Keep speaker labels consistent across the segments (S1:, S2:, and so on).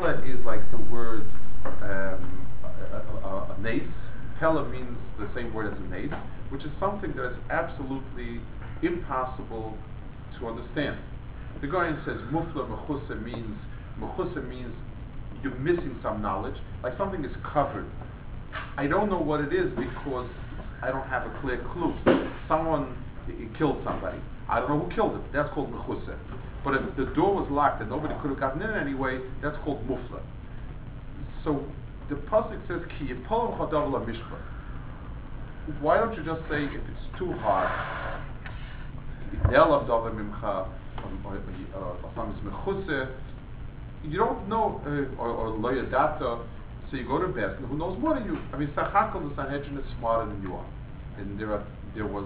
S1: Pella is like the word nace. Pella means the same word as a nace, which is something that is absolutely impossible to understand. The Goyen says mufla mechusa means you're missing some knowledge, like something is covered. I don't know what it is because I don't have a clear clue. Someone killed somebody. I don't know who killed him. That's called mechusa. But if the door was locked and nobody could have gotten in anyway, that's called mufla. So the pasuk says ki yipolem chadav lamishpa. Why don't you just say if it's too hard? You don't know, or loya data, so you go to Bezdin, who knows more than you. I mean, Sachakol, the Sanhedrin is smarter than you are. And there was,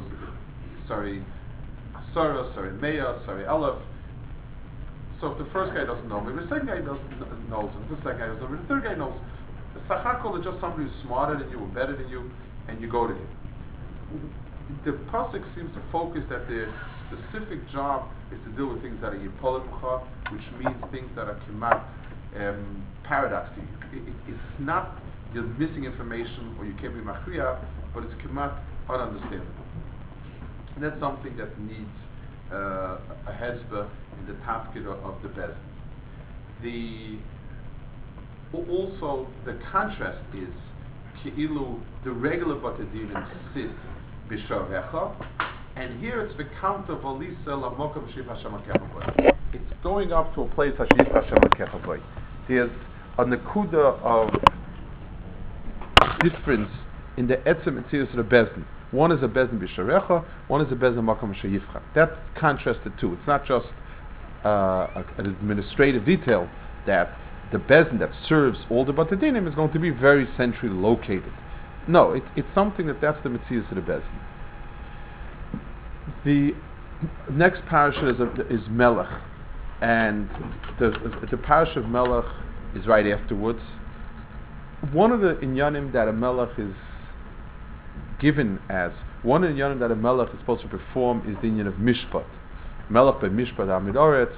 S1: Asara, Meya, Aleph. So if the first guy doesn't know, maybe the second guy doesn't know, and the second guy doesn't know, maybe the third guy knows. The Sachakol is just somebody who's smarter than you, or better than you, and you go to him. The pasuk seems to focus that their specific job is to deal with things that are yipolimcha, which means things that are kimat paradox to you. It's not you're missing information or you can't be machriya, but it's kimat ununderstandable. And that's something that needs a hezbah in the tafkid of the Bezdin. Also, the contrast is Ki'ilu, the regular Batadinim sit Bishavecha, and here it's Vikanta Valisa Lamokav Shiv Hashem HaKechaboy. It's going up to a place Hashiv Hashem HaKechaboy. There's a Nakuda of difference in the Etzem and Tzidus of the Bezdin. One is a Bezdin Bishavecha, one is a Bezdin Makam Shayivcha. That contrasted too. It's not just an administrative detail that the Bezdin that serves all the Batadinim is going to be very centrally located. No, it's something that's the Metzias of the Bezdin. The next parasha is Melech, and the parasha of Melech is right afterwards. One of the inyanim that a Melech is given as, one of the inyanim that a Melech is supposed to perform is the inyan of Mishpat. Melech by Mishpat Amid Oretz.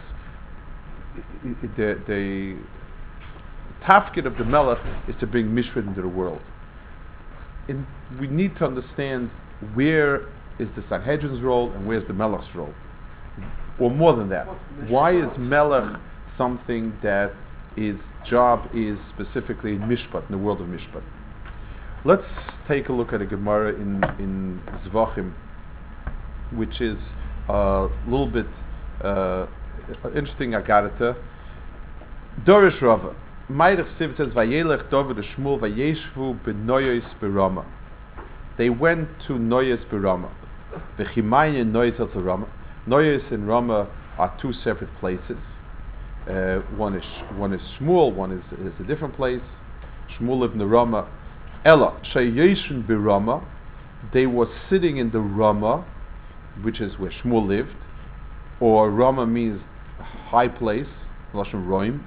S1: The tafkid of the Melech is to bring Mishpat into the world. And we need to understand where is the Sanhedrin's role and where's the Melech's role. Or more than that, why is Melech something that his job is specifically in Mishpat, in the world of Mishpat? Let's take a look at a Gemara in Zvachim, which is a little bit interesting Agarata. Dorish Rava. Meirich Siv says, Vayelech David Shmuel Vayeshvu B'Noyos B'Rama. They went to Noyos B'Rama. V'Chimayin Noyos El Rama. Noyos and Rama are two separate places. One is Shmuel, one is a different place. Shmuel lived in the Rama. Ella Shayeshin B'Rama. They were sitting in the Rama, which is where Shmuel lived. Or Rama means high place, Lashon Roim.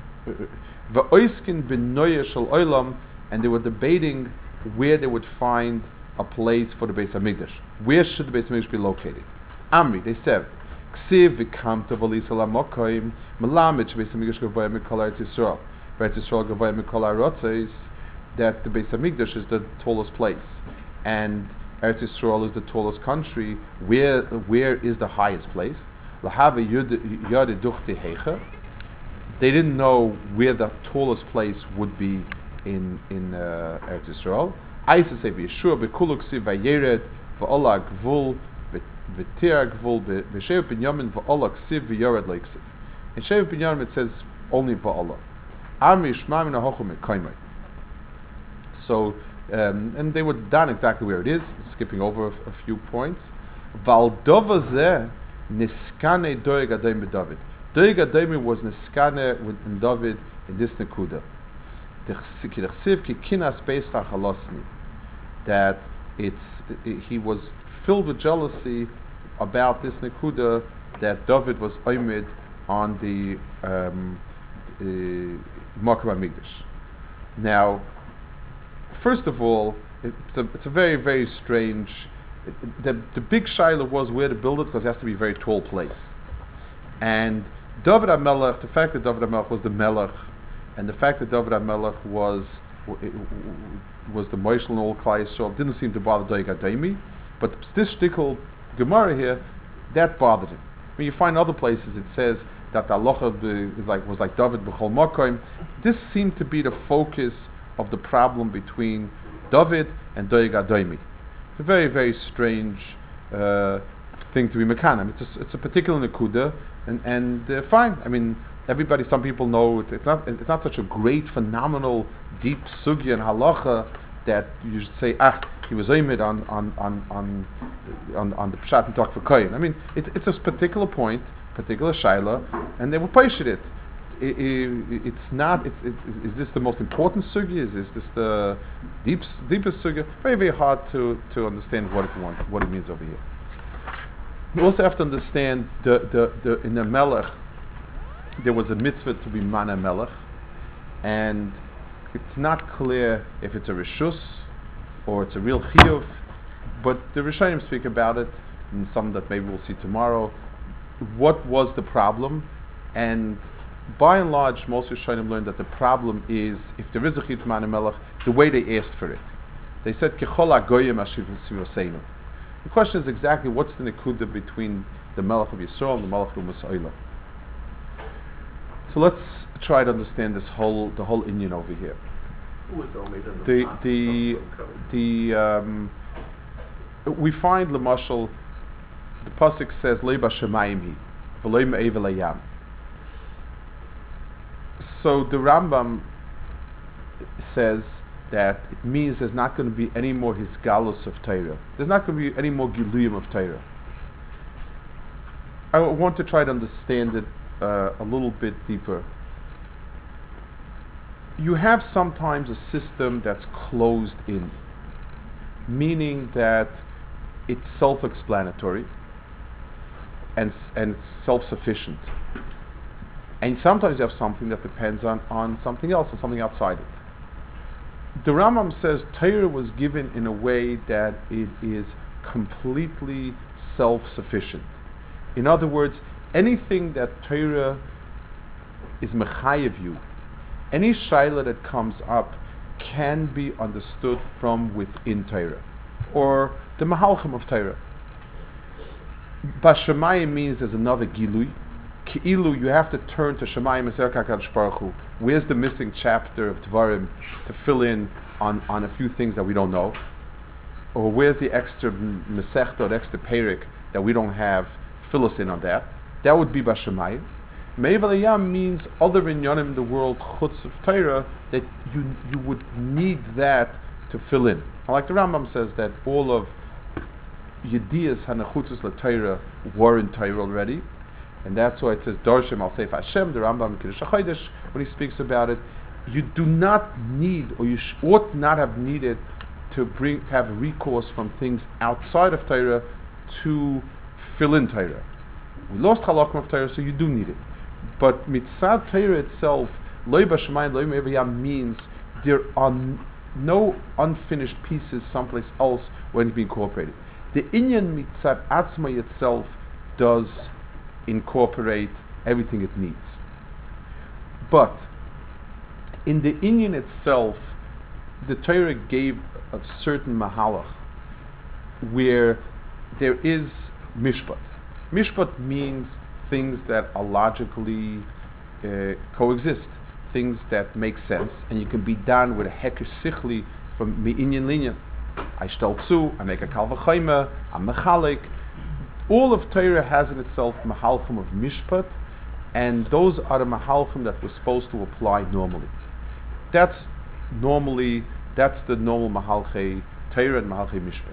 S1: And they were debating where they would find a place for the Beis Hamikdash. Where should the Beis Hamikdash be located? Amri, they said, Ksiv v'kamta v'lisa lamokoim melamid Beis Hamikdash gavoya mikol Eretz Yisrael. Eretz Yisrael gavoya mikol ha'arotzos, that the Beis Hamikdash is the tallest place, and Eretz Yisrael is the tallest country. Where is the highest place? Lahava yod duchti heicha. They didn't know where the tallest place would be in Eretz Yisrael. I used to say v'Yeshua b'kuluk siv v'yered v'ola gvul v'tir gvul v'shev binyamin v'ola siv v'yored leiksiv. In Shev binyamin it says only v'ola. Ami shma min ha'hochum mekaymai. So and they were down exactly where it is. Skipping over a few points. V'aldova zeh niskane doeg adayim b'David. Doeg adayim was niskane in David in this nekuda. That he was filled with jealousy about this nekuda that David was oimid on the Makam HaMikdash. Now, first of all, it's a very, very strange. The big shaila was where to build it, because it has to be a very tall place. And David HaMelech, the fact that David HaMelech was the Melech, and the fact that David HaMelech was the Moishel and all Klai Yisrael didn't seem to bother Doeg HaDoimi, but this shtickle Gemara here, that bothered him. When you find other places it says that the halacha was like David b'chol makom. This seemed to be the focus of the problem between David and Doeg HaDoimi. It's a very, very strange thing to be mekanim. It's a particular nekuda, and fine. I mean, everybody. Some people know it's not such a great, phenomenal, deep sugya and halacha that you should say, he was aimed on the pshat and talk for koyin. I mean, it's a particular point, particular shaila, and they will push it. It's not. Is this the most important sugya? Is this the deepest sugya? Very, very hard to understand what it means over here. You also have to understand the in the melech there was a mitzvah to be mana melech, and it's not clear if it's a reshus or it's a real chiyuv, but the Rishonim speak about it, and some that maybe we'll see tomorrow. What was the problem? And by and large, most Rishonim learned that the problem is if there is a chiyuv mana melech, the way they asked for it. They said kechol hagoyim ashiv tzivosenu. The question is exactly what's the nekuda between the Melech of Yisrael and the Melech of Mas'ila. So let's try to understand the whole inyan over here. We find Lamashal, the pasuk says Leiba Shemayim hi, v'loi me'ev elayam. So the Rambam says that it means there's not going to be any more hisgalus of Torah. There's not going to be any more giluyim of Torah. I want to try to understand it a little bit deeper. You have sometimes a system that's closed in, meaning that it's self-explanatory and self-sufficient. And sometimes you have something that depends on something else, or something outside it. The Rambam says Torah was given in a way that it is completely self-sufficient. In other words, anything that Torah is mechayev you, any shaila that comes up can be understood from within Torah, or the mahalchim of Torah. Bashamayim means there's another gilui. Ki'ilu, you have to turn to Shemayim and say, HaKadosh Baruch Hu, where's the missing chapter of Dvarim to fill in on a few things that we don't know? Or where's the extra Masechta or the extra Perik that we don't have? Fill us in on that. That would be Bashamayim. Me'ev elayam means other inyanim in the world, chutz of Torah, that you would need that to fill in. Like the Rambam says that all of Yediyas HaNechutzos LaTorah were in Torah already. And that's why it says Darshem al Seif Hashem, the Rambam in Kiddush HaChodesh, when he speaks about it. You do not need, or you ought not have needed to have recourse from things outside of Torah to fill in Torah. We lost halakim of Torah, so you do need it. But mitzvah Torah itself, Loi Bashamayim, Loi Me'evayam, means there are no unfinished pieces someplace else when it's being incorporated. The inyan mitzvah atzma itself does incorporate everything it needs. But in the inyan itself, the Torah gave a certain mahalach where there is mishpat. Mishpat means things that are logically coexist, things that make sense, and you can be done with a hekesh sichli from mi'inyan linyan. I shtel zu, I make a kal v'chayma, I'm mechalik. All of Torah has in itself mahalchim of mishpat, and those are the mahalchim that we're supposed to apply normally. That's the normal mahalchei Torah and mahalchei mishpat.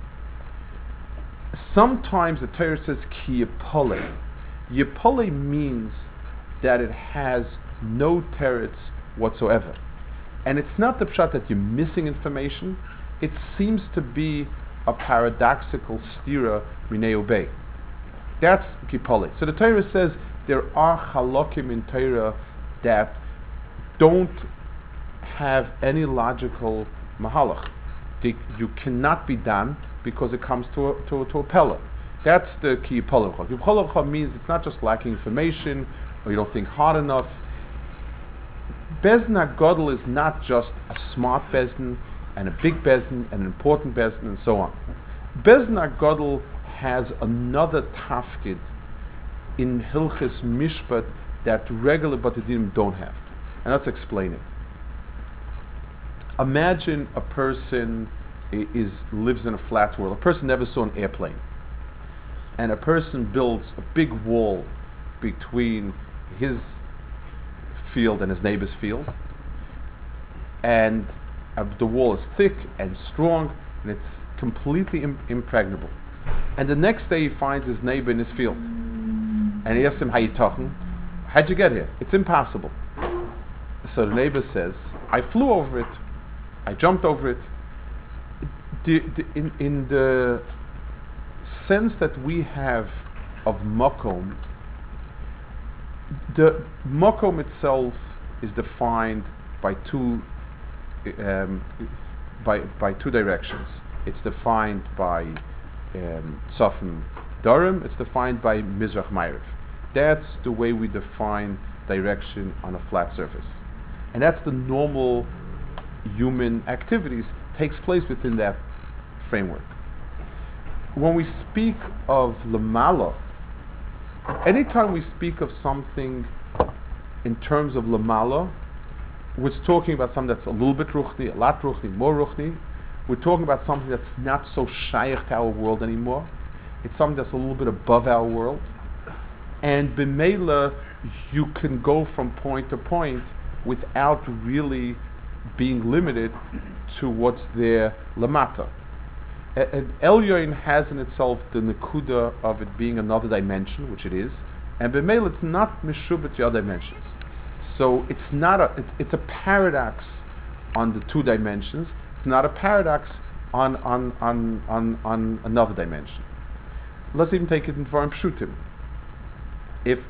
S1: Sometimes the Torah says ki yipolei. Yipolei means that it has no teretz whatsoever. And it's not the pshat that you're missing information, it seems to be a paradoxical stira minei ubei. That's kipolei. So the Torah says there are halakim in Torah that don't have any logical mahalach. You cannot be done because it comes to a pella. That's the ki yipolei. Yipolei means it's not just lacking information or you don't think hard enough. Bezdin HaGadol is not just a smart Bezdin and a big Bezdin and an important Bezdin and so on. Bezdin HaGadol has another tafkid in Hilchis Mishpat that regular Batidim don't have. And let's explain it. Imagine a person lives in a flat world. A person never saw an airplane. And a person builds a big wall between his field and his neighbor's field. And the wall is thick and strong and it's completely impregnable. And the next day he finds his neighbor in his field. And he asks him, how you talking? How'd you get here? It's impossible. So the neighbor says, I flew over it. I jumped over it. In the sense that we have of Makom, the Makom itself is defined by two directions. It's defined by Tzafim Darim. It's defined by Mizrach Ma'ariv. That's the way we define direction on a flat surface, and that's the normal human activities takes place within that framework. When we speak of Lamala, anytime we speak of something in terms of Lamala, we're talking about something that's a little bit Ruchni, a lot Ruchni, more Ruchni. We're talking about something that's not so shaykh to our world anymore. It's something that's a little bit above our world. And b'meila, you can go from point to point without really being limited to what's there lamata. And Elyon has in itself the nekuda of it being another dimension, which it is, and b'meila it's not meshubet to other dimensions. So it's not it's a paradox on the two dimensions. It's not a paradox on another dimension. Let's even take it in Dvarim Pshutim. If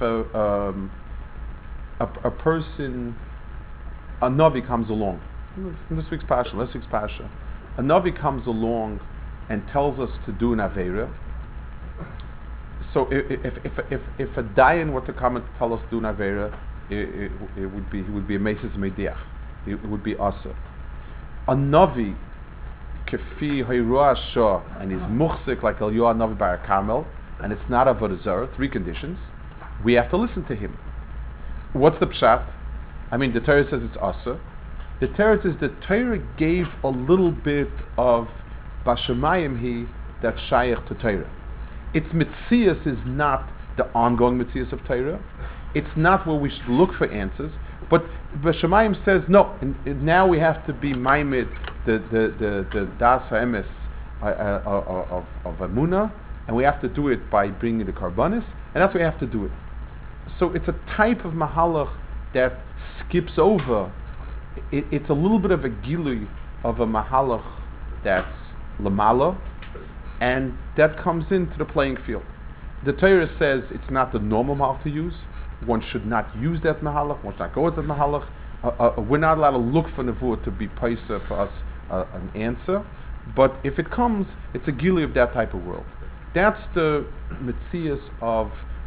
S1: a person, a Navi comes along, in this week's Pasha, last week's Pasha, a Navi comes along and tells us to do an Aveira. So if a Dayan were to come and tell us to do an Aveira, it would be a Meses Mediach. It would be Asa. A Navi, Kefi Hayruah Shah, and he's Muchzik like Eliyahu Navi Bar Carmel, and it's not Avodah Zarah, three conditions, we have to listen to him. What's the pshat? I mean, the Torah says it's Asa. The Torah says the Torah gave a little bit of Bashamayim that's Shayach to Torah. Its Metzias is not the ongoing Metzias of Torah. It's not where we should look for answers. But Bashamayim says, no, and now we have to be Maimid, the Das HaEmes of Amunah, and we have to do it by bringing the Karbanis, and that's why we have to do it. So it's a type of Mahalach that skips over. It's a little bit of a gilui of a Mahalach that's Lamala, and that comes into the playing field. The Torah says it's not the normal Mahalach to use. One should not use that Mahalach, one should not go with that Mahalach. We're not allowed to look for Nevuah to be paisa for us an answer, but if it comes, it's a gilui of that type of world. That's the Metzias of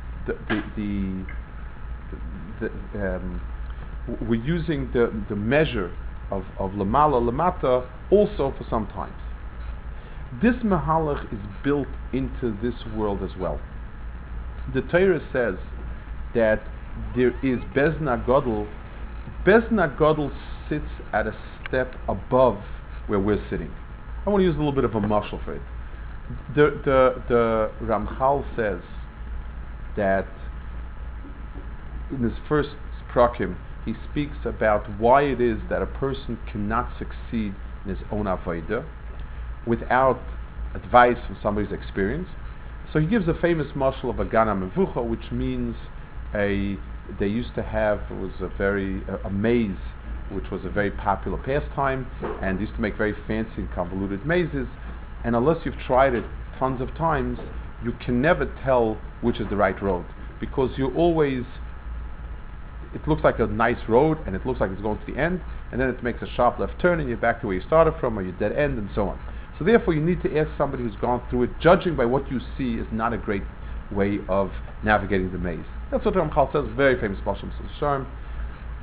S1: we're using the measure of Lamala Lamata also for some times. This Mahalach is built into this world as well. The Torah says that there is Bezdin HaGadol. Bezdin HaGadol sits at a step above where we're sitting. I want to use a little bit of a mashal for it. The Ramchal says that in his first prakim, he speaks about why it is that a person cannot succeed in his own avodah without advice from somebody's experience. So he gives a famous mashal of a Gana Mevucha, which means they used to have, it was a maze, which was a very popular pastime, and they used to make very fancy and convoluted mazes, and unless you've tried it tons of times, you can never tell which is the right road, because you always, it looks like a nice road, and it looks like it's going to the end, and then it makes a sharp left turn, and you're back to where you started from, or your dead end, and so on. So therefore you need to ask somebody who's gone through it. Judging by what you see is not a great way of navigating the maze. That's what Ramchal says, very famous Mashal Sharm.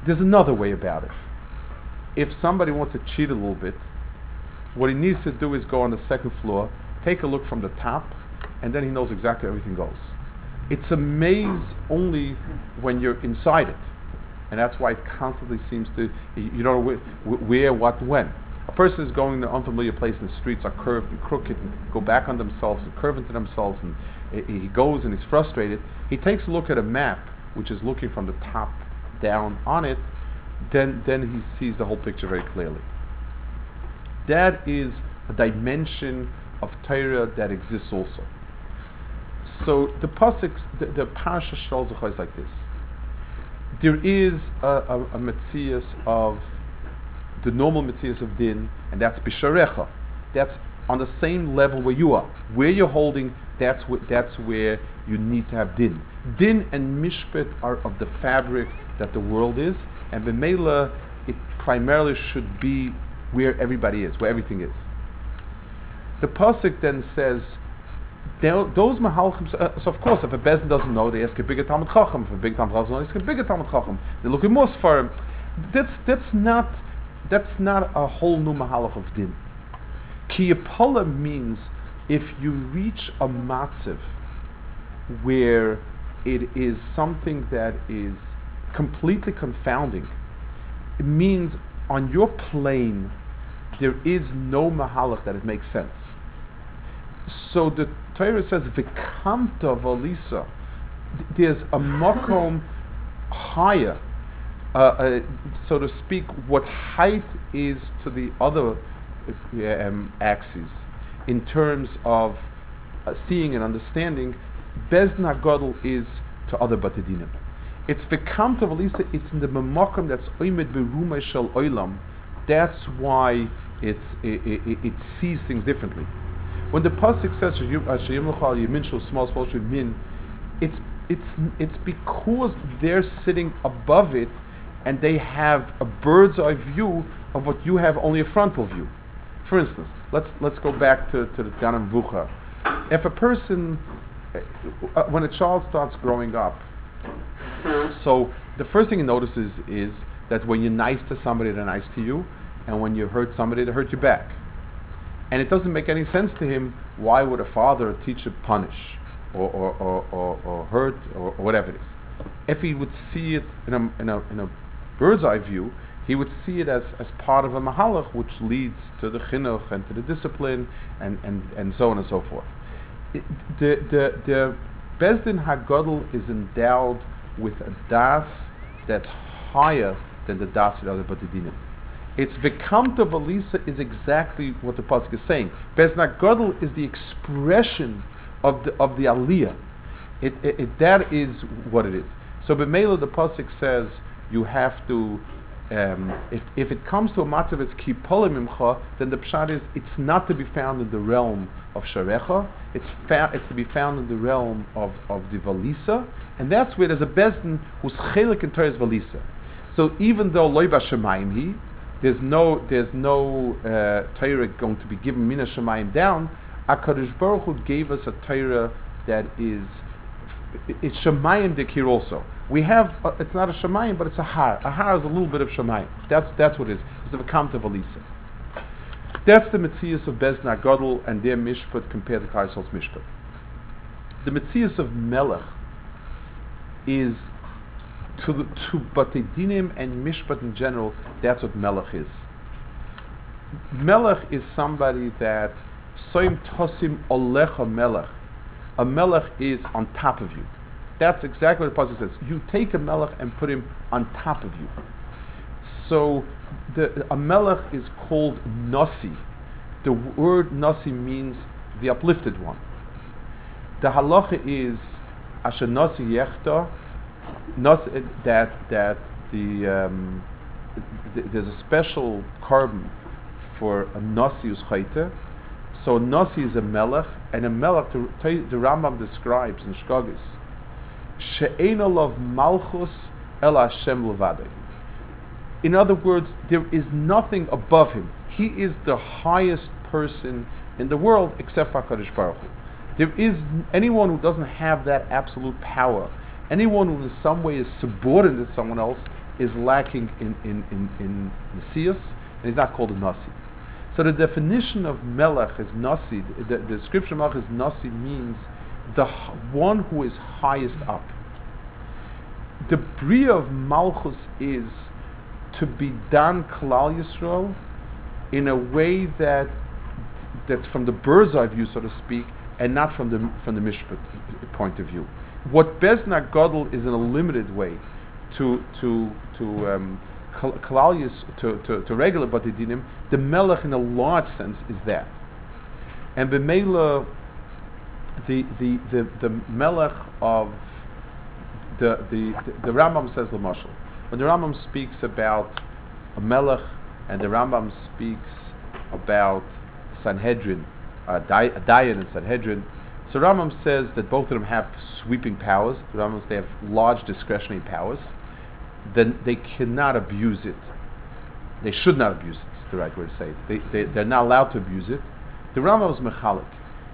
S1: There's another way about it. If somebody wants to cheat a little bit, what he needs to do is go on the second floor, take a look from the top, and then he knows exactly how everything goes. It's a maze only when you're inside it. And that's why it constantly seems to, you don't know where, what, when. A person is going to an unfamiliar place and the streets are curved and crooked and go back on themselves and curve into themselves, and he goes and he's frustrated. He takes a look at a map, which is looking from the top down on it, then he sees the whole picture very clearly. That is a dimension of Torah that exists also. So the pasuk, the parasha Shol Zachor is like this. There is a metzias of the normal metzias of din, and that's bisharecha. That's on the same level where you are. Where you're holding, that's where you need to have din. Din and mishpat are of the fabric that the world is, and b'meila it primarily should be where everybody is, where everything is. The pasuk then says, those mahalchim. So of course, if a bezin doesn't know, they ask a bigger talmid chacham. If a big talmid chacham doesn't know, they ask a bigger talmid chacham. They look at more sfarim. That's not a whole new mahalach of din. Ki yapala means if you reach a matziv where it is something that is completely confounding, it means on your plane there is no mahalach that it makes sense. So the Torah says v'kamta v'alisa. There's a makom higher, so to speak, what height is to the other axes in terms of seeing and understanding. Bezn HaGadol is to other batedinim. It's v'kamta v'alisa. It's in the makom that's oimed berumah shel olam. That's why it sees things differently. When the pasuk says "Sheyim l'chal yamin shel small min," it's because they're sitting above it, and they have a bird's eye view of what you have only a frontal view. For instance, let's go back to the Ganam Vucha. If a person, when a child starts growing up, so the first thing he notices is that when you're nice to somebody, they're nice to you, and when you hurt somebody, they hurt you back. And it doesn't make any sense to him. Why would a father or teacher punish or hurt or whatever it is? If he would see it in a bird's eye view, he would see it as part of a mahalach which leads to the chinuch and to the discipline and so on and so forth. The Bezdin HaGadol is endowed with a das that's higher than the das of the other batedinim. It's v'kamta v'alisa is exactly what the pasuk is saying. Bezdin HaGadol is the expression of the aliyah. That is what it is. So b'meila the pasuk says you have to. If it comes to a matzav it's kipolim imcha, then the pshat is it's not to be found in the realm of sharecha. It's to be found in the realm of the valisa, and that's where there's a bezdin who's chelik in Torah's valisa. So even though loy b'shamayim he, there's no Torah going to be given mina shamayim down. HaKadosh Baruch Hu gave us a Torah that is it's shamayim dikir also. We have it's not a shamayim, but it's a har. A har is a little bit of shamayim. That's what it is. It's the v'kamta v'alisa. That's the metzias of Bezdin HaGadol and their mishpat compared to Kaisol's mishpat. The metzias of Melech is to batedinim and mishpat in general. That's what Melech is. Melech is somebody that soim tosim olecha melech. A melech is on top of you. That's exactly what the pasuk says. You take a melech and put him on top of you. So a melech is called nasi. The word nasi means the uplifted one. The halacha is asher nasi yechta, that there's a special carbon for a nasi who's chayte. So nasi is a melech, and a melech, the Rambam describes in Shkagis, she'ein olav malchus el Hashem levadei. In other words, there is nothing above him. He is the highest person in the world except for HaKadosh Baruch Hu. There is anyone who doesn't have that absolute power, anyone who in some way is subordinate to someone else, is lacking in Messias, and he's not called a Nasi. So the definition of Melech is Nasi. The description of Melech is Nasi means one who is highest up. The Bria of Malchus is to be Dan Klal Yisrael in a way that's from the bird's eye view, so to speak, and not from the Mishpat point of view. What Bezna Gadol is in a limited way to Klal to regular Batidinim, the Melech in a large sense is that. And B'meila, the Melech of the Rambam says L'mashal. When the Rambam speaks about a Melech and the Rambam speaks about Sanhedrin, a Dayan and Sanhedrin, so Rambam says that both of them have sweeping powers. The Rambam says they have large discretionary powers. Then they cannot abuse it. They should not abuse it. Is the right word to say it. They're not allowed to abuse it. The Rambam is mechalik.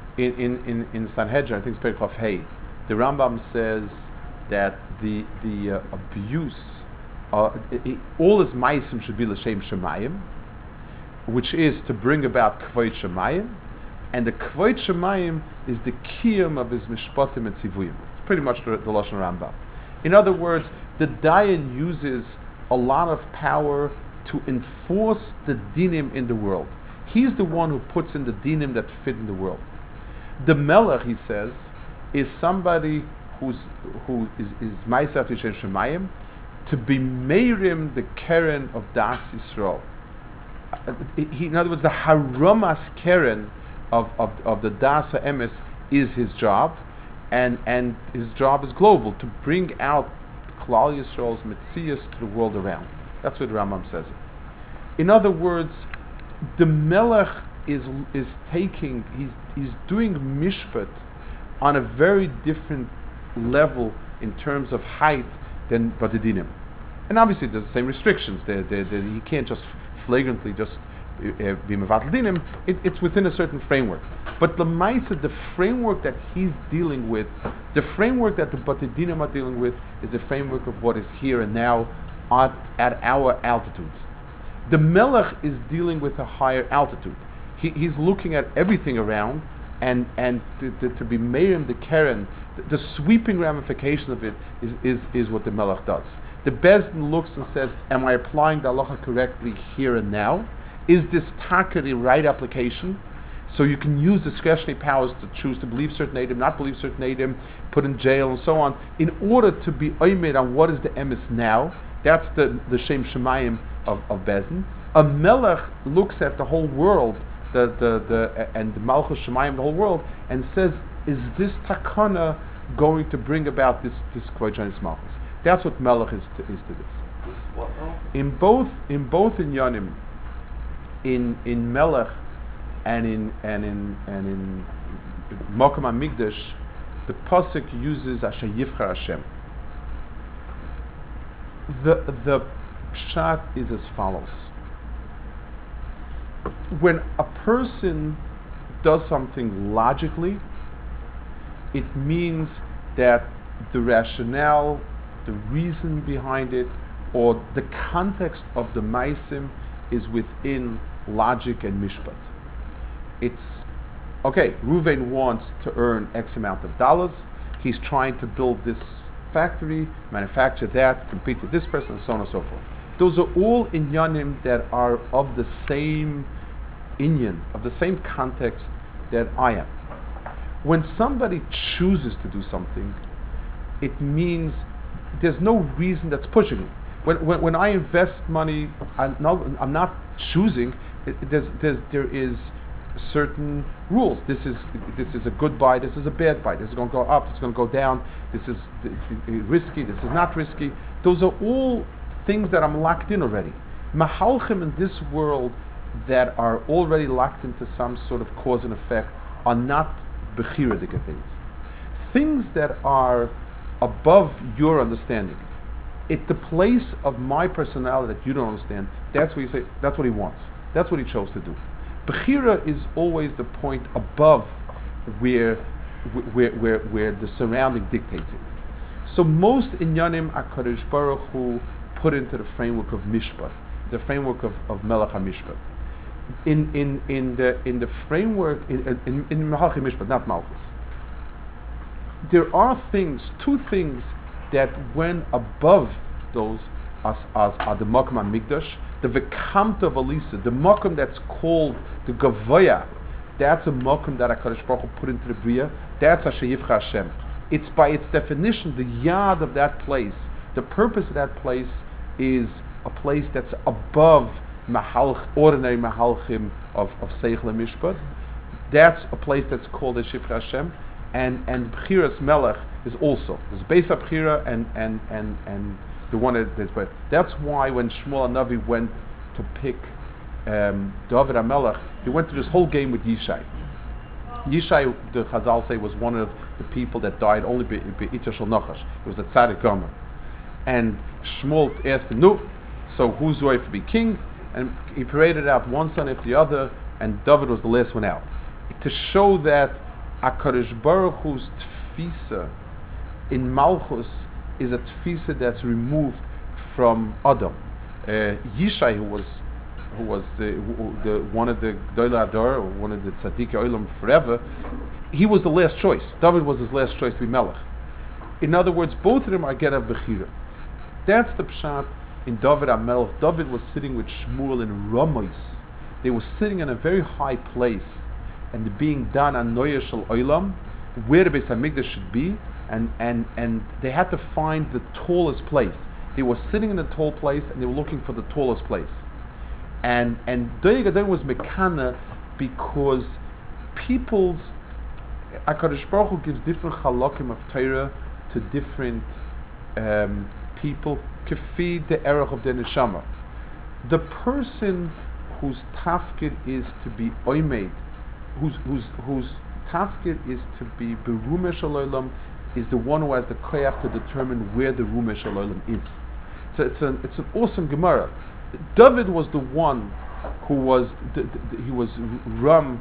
S1: In Sanhedrin, I think it's Perikov Hey, the Rambam says that the abuse, all his ma'asim should be l'shem shemayim, which is to bring about kvoid shemayim, and the kvoid shemayim is the kiyum of his mishpatim and tzivuyim. It's pretty much the Lashon Rambam. In other words, the Dayan uses a lot of power to enforce the dinim in the world. He's the one who puts in the dinim that fit in the world. The Melech, he says, is somebody who is Ma'asav Tishen Shemayim, to be Meirim the Keren of Das Yisrael. In other words, the Haramas Keren of the Das HaEmes is his job, and his job is global, to bring out Klal Yisrael's Metzias to the world around. That's what Rambam says. In other words, the Melech is taking, he's doing mishpat on a very different level in terms of height than Batidinim. And obviously there's the same restrictions. He can't just flagrantly just be mevatel dinim. It's within a certain framework. But l'maisa, the framework that he's dealing with, the framework that the Batidinim are dealing with, is the framework of what is here and now at our altitudes. The Melech is dealing with a higher altitude. He's looking at everything around, and to be Meirim the Keren, the sweeping ramification of it is what the Melech does. The Bezdin looks and says, am I applying the halacha correctly here and now? Is this taka the right application? So you can use discretionary powers to choose to believe certain Eidim, not believe certain Eidim, put in jail and so on, in order to be oimed on what is the emes now. That's the Shem Shemayim of Bezdin. A Melech looks at the whole world, and the Malchus Shemayim, the whole world, and says, is this takana going to bring about this Kvod Shanis Malchus? That's what Melech is to this.
S2: What though?
S1: In both Inyanim, in Melech and in Mokum HaMikdash, the pasuk uses Asher Yivchar Hashem. The pshat is as follows: when a person does something logically, it means that the rationale, the reason behind it, or the context of the ma'asim is within logic and mishpat. It's okay. Reuven wants to earn X amount of dollars. He's trying to build this factory, manufacture that, compete with this person, and so on and so forth. Those are all inyanim that are of the same inyan, of the same context that I am. When somebody chooses to do something, it means there's no reason that's pushing me. When I invest money, I'm not choosing. There is certain rules. This is a good buy. This is a bad buy. This is going to go up. This is going to go down. This is risky. This is not risky. Those are all things that I'm locked in already. Mahalchim in this world that are already locked into some sort of cause and effect are not bechiradik things. Things that are above your understanding. It's the place of my personality that you don't understand. That's what you say. That's what he wants. That's what he chose to do. Bechira is always the point above where the surrounding dictates it. So most inyanim HaKadosh Baruch Hu put into the framework of Mishpat, the framework of Melech HaMishpat. In the framework in Melech HaMishpat, not Malchus. There are two things that went above those as the Makom HaMikdash, the Vekamta Valisa, the Makom that's called the Gavoya. That's a Makom that HaKadosh Baruch Hu put into the Bria. That's Asher Yivcha Hashem. It's by its definition the yad of that place. The purpose of that place is a place that's above ordinary Mahalchim of Seichel Mishpat. That's a place that's called the Shivcha Hashem. And Bchiras Melech is also. There's Beis HaBchira and the one that is. But that's why when Shmuel HaNavi went to pick David HaMelech, he went through this whole game with Yishai. Yishai, the Chazal say, was one of the people that died only Be'itah Shel Nachash. It was the Tzaddik Gomer. And Shmuel asked him, no, so who's going to be king? And he paraded out one son after the other, and David was the last one out. To show that HaKadosh Baruch Hu's tfisa in Malchus is a tfisa that's removed from Adam. Yishai, who was the one of the Gdolei Hador, or one of the Tzadikei Olam forever, he was the last choice. David was his last choice to be Melech. In other words, both of them are Gerav Bechira. That's the pshat in David HaMelech. David was sitting with Shmuel in Ramois. They were sitting in a very high place, and being done on Noyer Shel Olam, where the Beis HaMikdash should be, and they had to find the tallest place. They were sitting in a tall place, and they were looking for the tallest place. And Doeg Adon was Mekana because people's HaKadosh Baruch Hu gives different halakim of Torah to different people, kefi the erech of the neshama. The person whose tafkid is to be oimed, whose tafkid is to be berumesh alolam, is the one who has the koyach to determine where the rumesh alolam is. So it's an awesome Gemara. David was the one who was he was ram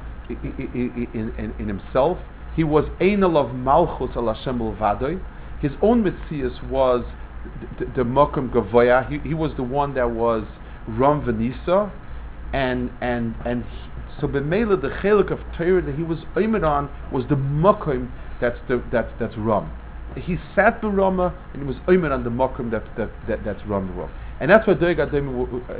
S1: in himself. He was Einel of Malchus al Hashem Vadoi. His own Metzias was the Mokum Gavoya. He was the one that was Ram Venisa, and so B'meila the chelik of Torah that he was Oimed on was the Mokum that's Ram. He sat the Rama and he was Oimed on the Mokum that's Ram the Ram. And that's why Doeg Adon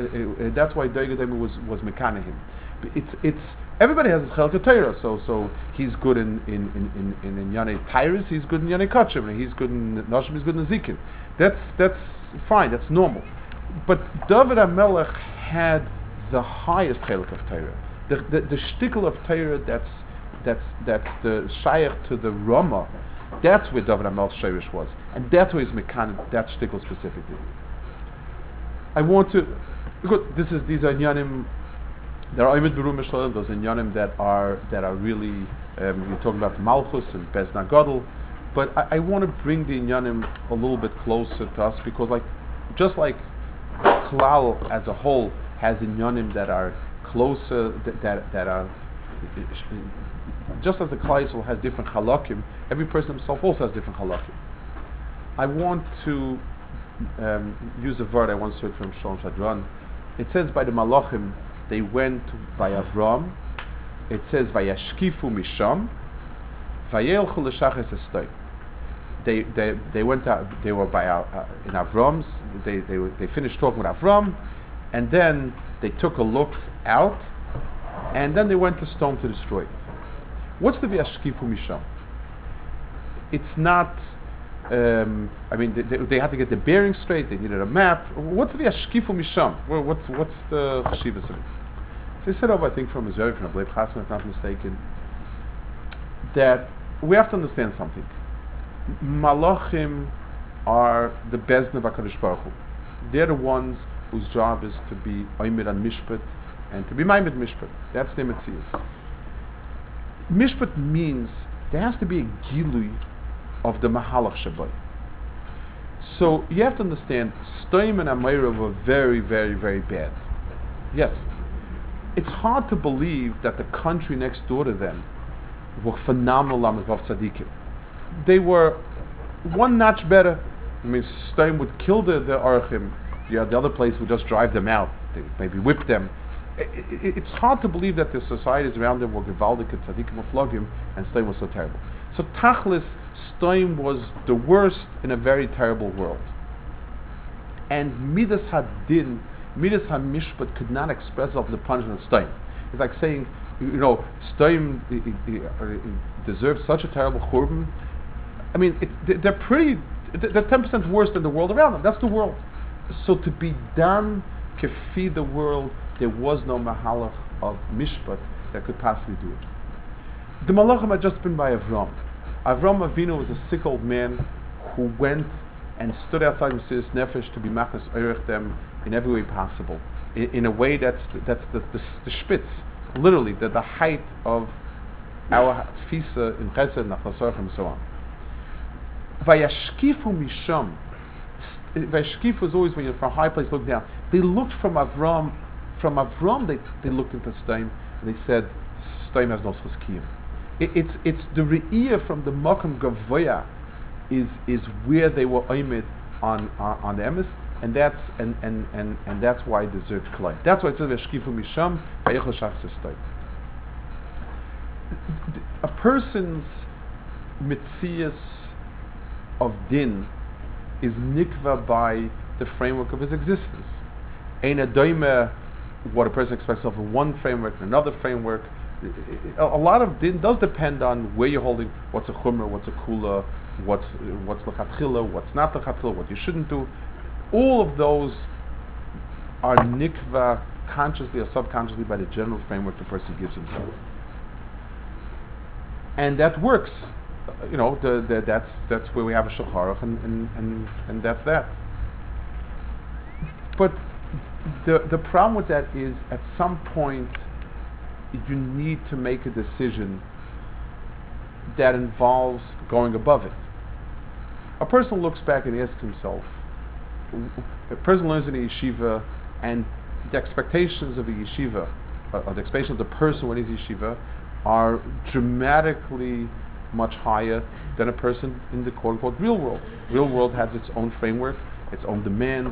S1: was Mekanahim. It's everybody has a chelik of Torah, so he's good in Yanei Tyrus, he's good in Yanei Kachim, and he's good in Nashim, he's good in Zikin. That's fine, that's normal. But David HaMelech had the highest chelik of Torah. The shtickle of Torah that's the shayach to the Rama. That's where David HaMelech's shayrish was, and that's where he's Mekanah, that shtickle specifically. I want to look. These are Inyanim. There are Oimed Berum Mishloim. Those Inyanim that are really. You're talking about Malchus and Bezna Gadol, but I want to bring the Inyanim a little bit closer to us because, just like Klal as a whole has Inyanim that are closer, that are just as the Klal Yisrael has different halakim. Every person himself also has different halakim. I want to use a word I once heard from Shalom Shadran. It says by the Malachim they went by Avram. It says Vayashkifu Misham Vayelchu L'Shachas Estoi. They went out. They were by in Avram's. They finished talking with Avram, and then they took a look out, and then they went to stone to destroy it. What's the Vayashkifu Misham? It's not. They had to get the bearing straight. They needed a map. What's the Ashkifu Misham? What's the chashivas of it? They set up, I think, from Missouri, from Ablev Chassan, if not mistaken, that we have to understand something. Malachim are the Bezdin of HaKadosh Baruch Hu. They're the ones whose job is to be Oimed and Mishpat and to be Maimed Mishpat. That's their Metzias. Mishpat means there has to be a Gilui of the Mahalach Shabbat. So you have to understand, Stoim and Amira were very, very, very bad. Yes. It's hard to believe that the country next door to them were phenomenal Lamazvav Tzadikim. They were one notch better. I mean, Stoim would kill the Arachim, The other place would just drive them out, they maybe whip them. It's hard to believe that the societies around them were Gewaldik and Tzadikim Uflogim, and Stoim was so terrible. So Tachlis, Stoim was the worst in a very terrible world. And Midas Hadin, Midas HaMishpat could not express of the punishment of Stoim. It's like saying, Stoim deserves such a terrible churban. I mean, they're 10% worse than the world around them. That's the world. So to be done kefi the world, there was no mahalach of mishpat that could possibly do it. The malachim had just been by Avram. Avram Avinu was a sick old man who went and stood outside Mesiras Nefesh to be machnas oirech them in every way possible, in a way that's the spitz, literally the height of our tfisa in Chesed, Nachlasorch, and so on. Vayashkifu misham. Vayashkifu is always when you're from a high place looking down. They looked from Avram. From Avram, they looked into Stoim and they said, Stoim has no chizkiyim. It's the re'iyah from the Makam Gavoya is where they were oimid on the emes, and that's why it deserves klai. That's why it says v'shkifu misham v'yechol shachs Stoim. A person's mitzias of din is nikva by the framework of his existence. Ein adoime, what a person expects of in one framework and another framework. A lot of din does depend on where you're holding, what's a chumrah, what's a kula, what's lechatchila, what's not lechatchila, what you shouldn't do. All of those are nikva consciously or subconsciously by the general framework the person gives himself. And that works. That's where we have a Shulchan Aruch, and that's that. But the problem with that is, at some point, you need to make a decision that involves going above it. A person looks back and asks himself, a person learns in a yeshiva, and the expectations of a yeshiva, or the expectations of the person when he's yeshiva, are dramatically much higher than a person in the quote-unquote real world. Real world has its own framework, its own demands,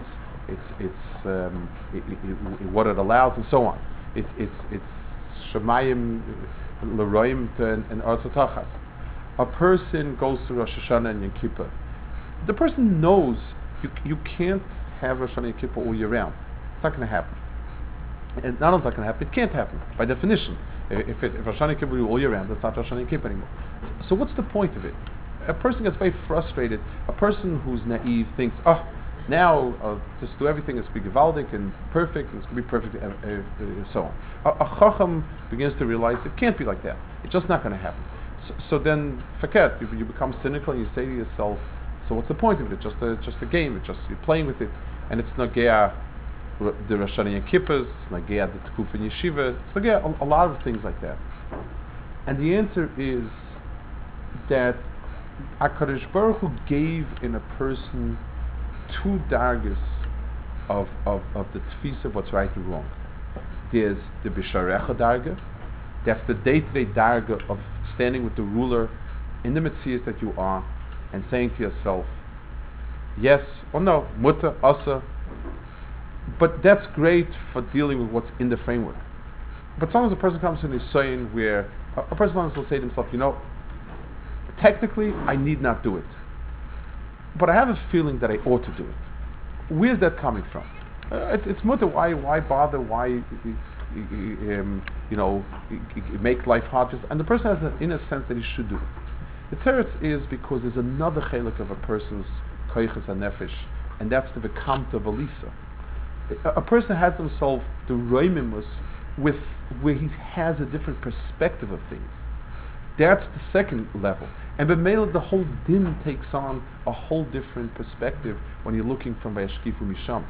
S1: what it allows, and so on. It's Shemayim, Leroim, and Arzatachas. A person goes to Rosh Hashanah and Yom Kippur. The person knows you can't have Rosh Hashanah and Yom Kippur all year round. It's not going to happen. And not only it's not going to happen, it can't happen, by definition. If Rosh Hashanah and Kippur all year round, that's not Rosh Hashanah and Kippur anymore. So what's the point of it? A person gets very frustrated. A person who's naive thinks, now I'll just do everything, it's be gewaldic and perfect, and it's going to be perfect, and so on. A chacham begins to realize it can't be like that. It's just not going to happen. So then, forget, you become cynical and you say to yourself, so what's the point of it? It's just a game, you're playing with it, and it's nagea the Rosh Hashanah and Kippur, it's nagea the Tekuf and Yeshiva, it's nagea a lot of things like that. And the answer is that HaKadosh Baruch Hu gave in a person two dargas of the tfisa of what's right and wrong. There's the Bisharecha darga, that's the day-to-day darga of standing with the ruler in the Metzias that you are and saying to yourself, yes or no, mutter, asa, but that's great for dealing with what's in the framework. But sometimes a person comes to an Nisayin where a person will say to himself, technically I need not do it, but I have a feeling that I ought to do it. Where's that coming from? It's mutter. Why bother? Why make life hard? And the person has an inner sense that he should do it. The teretz is because there's another chelik of a person's koiches hanefesh, and that's the bekamta valisa. A person has himself the roimimus with where he has a different perspective of things. That's the second level. And b'meila, the whole din takes on a whole different perspective when you're looking from Vayashkifu Misham.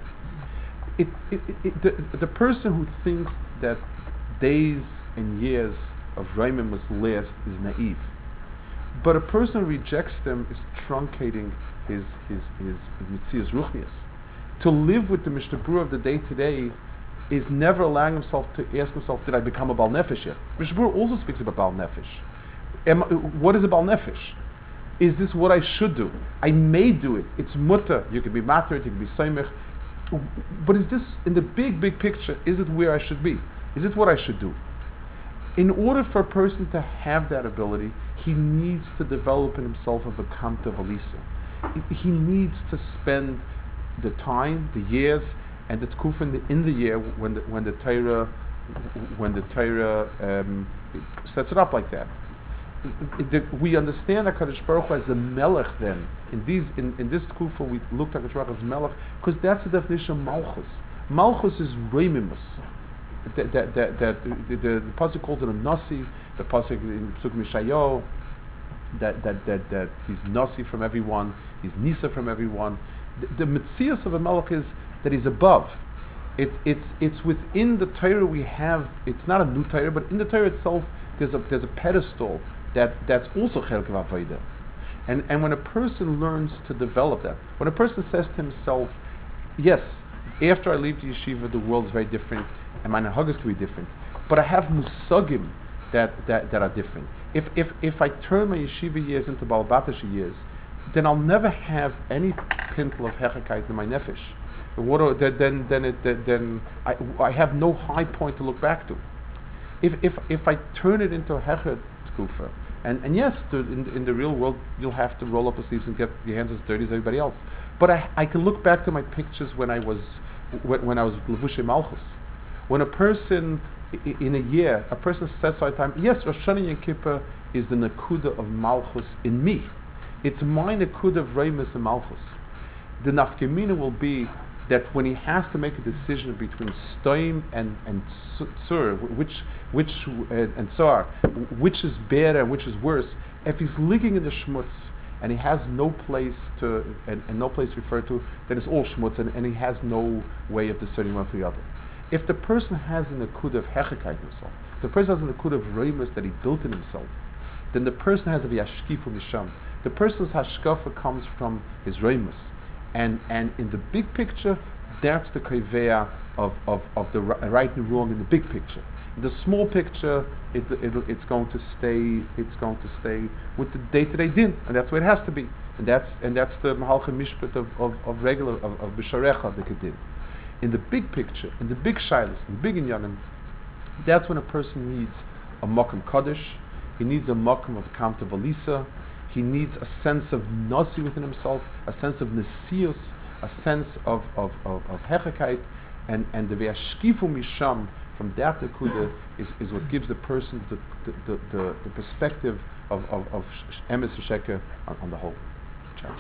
S1: The person who thinks that days and years of Raimim must last is naive. But a person who rejects them is truncating his Mitzias Ruchnias. To live with the Mishnah Berurah of the day-to-day is never allowing himself to ask himself, did I become a Baal Nefesh yet? Mishnah Berurah also speaks about Baal Nefesh. What is a Baal Nefesh? Is this what I should do? I may do it. It's mutter. You can be matter, you can be soimech. But is this, in the big picture, is it where I should be? Is it what I should do? In order for a person to have that ability, he needs to develop in himself a bekamta valisa. He needs to spend the time, the years, and the tkuf in the year when the Torah sets it up like that. We understand HaKadosh Baruch Hu as the Melech then. In this tkuf we looked at HaKadosh Baruch Hu as Melech, because that's the definition of Malchus. Malchus is Reimimus. The pasuk calls it a nasi. The pasuk in Pesuk Mishayo that he's nasi from everyone, he's nisa from everyone. The metzius of a melech is that he's above. It's within the Torah we have. It's not a new Torah, but in the Torah itself there's a pedestal that's also chelik of avodah. And when a person learns to develop that, when a person says to himself, yes, after I leave the yeshiva, the world is very different, and my nahagas can be different. But I have musagim that are different. If I turn my yeshiva years into balbatash years, then I'll never have any pintle of hechakait in my nefesh. Then I have no high point to look back to. If I turn it into a hechad tkufa, and yes, in the real world you'll have to roll up your sleeves and get your hands as dirty as everybody else. But I can look back to my pictures when I was Levushe Malchus. When a person, in a year, a person sets aside time, yes, Rosh Hashanah Yom Kippur is the Nakuda of Malchus in me. It's my Nakuda of Reimus and Malchus. The Nafkemina will be that when he has to make a decision between Stoim and Tsur, and Tsar, which is better and which is worse, if he's living in the Shmutz, and he has no place to and no place to refer to, then it's all shmutz, and he has no way of discerning one from the other. If the person has an akud of hechakait himself, the person has an akud of reimus that he built in himself, then the person has a v'yashkifu misham. The person's hashkafa comes from his reimus, and in the big picture, that's the kaiveya of the right and wrong in the big picture. In the small picture, it's going to stay with the day-to-day din, and that's where it has to be. And that's the mahalcha mishpat of regular of b'sharecha the kedin. In the big picture, in the big shilas, in the big inyanim, that's when a person needs a makom kaddish. He needs a makom of kamta valisa. He needs a sense of nasi within himself, a sense of nesius, a sense of hechakait, and the ve'ashkifu misham. From that nekuda is what gives the person the perspective of emes v'sheker on the whole. Charles.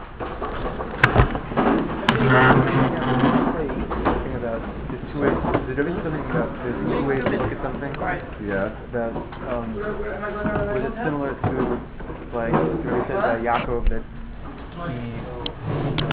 S2: About the two ways. Did everything something about the two ways to look at something? Right.
S1: Yeah.
S2: That was it similar to like where he says that Yaakov that he